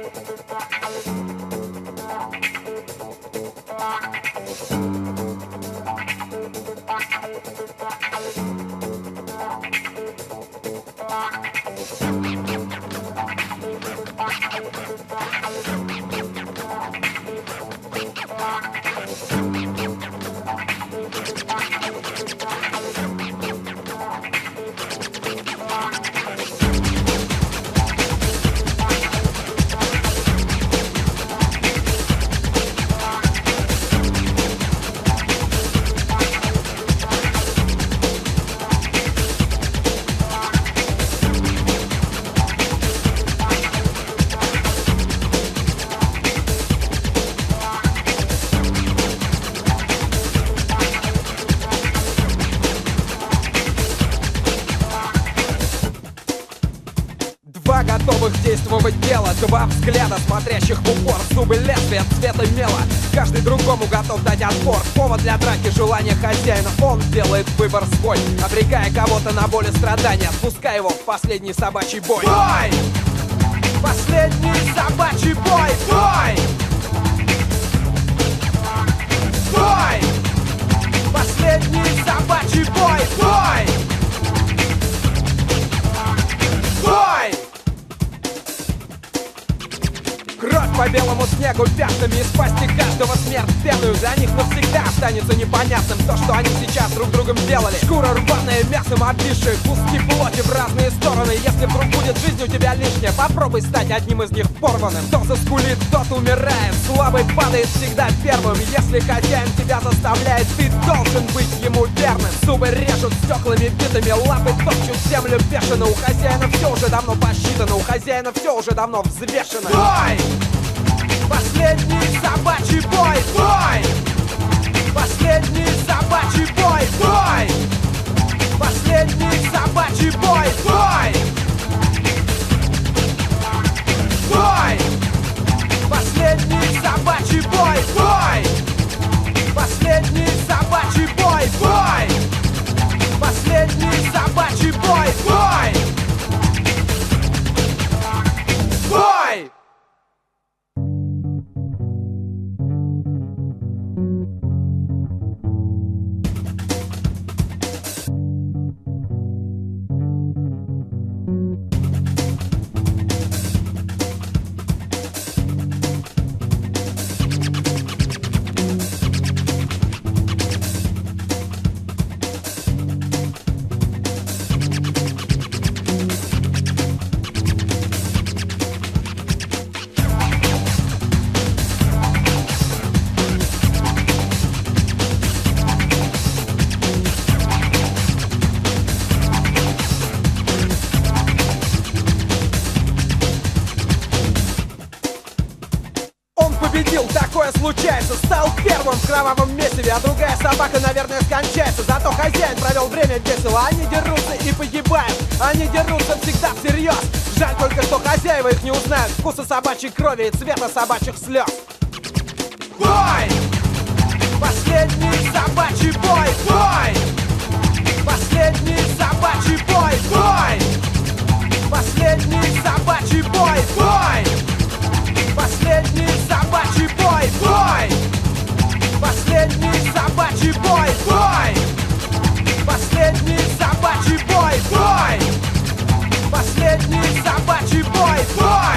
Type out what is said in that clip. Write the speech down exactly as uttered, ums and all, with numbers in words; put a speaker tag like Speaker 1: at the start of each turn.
Speaker 1: Готовых действовать дело. Два взгляда, смотрящих в упор. Зубы лезвия цвета мела. Каждый другому готов дать отпор. Повод для драки, желание хозяина. Он делает выбор свой, обрекая кого-то на боль и страдания, отпуская его в последний собачий бой. Бой! Последний собачий бой! Бой! Бой! Последний собачий бой! Бой! Бой! Кровь по белому снегу пятнами, из пасти каждого смерть пеную. Для них навсегда останется непонятным то, что они сейчас друг другом делали. Шкура рваная, мясом обвисшая, куски плоти в разные стороны. Если вдруг будет жизнь у тебя лишняя, попробуй стать одним из них порванным. Кто заскулит, тот умирает, слабый падает всегда первым. Если хозяин тебя заставляет, ты должен быть ему верным. Зубы режут стеклами битыми, лапы топчут землю бешено. У хозяина все уже давно посчитано, у хозяина все уже давно взвешено. Бой! Последний собачий бой! Бой! Последний собачий бой! Бой! Последний собачий бой! Бой! Бой! Последний собачий бой! Бой! Последний собачий бой! Бой! Последний собачий бой! Бой! Бой! Такое случается, стал первым в кровавом месиве, а другая собака, наверное, скончается. Зато хозяин провел время весело. Они дерутся и погибают, они дерутся всегда всерьез. Жаль только, что хозяева их не узнают вкуса собачьей крови и цвета собачьих слез. Бой! Последний собачий бой! Бой! Последний собачий бой! Бой! Последний собачий бой! Бой! Последний собачий бой! Бой! Последний собачий бой! Бой! Последний собачий бой! Бой! Последний собачий бой! Бой!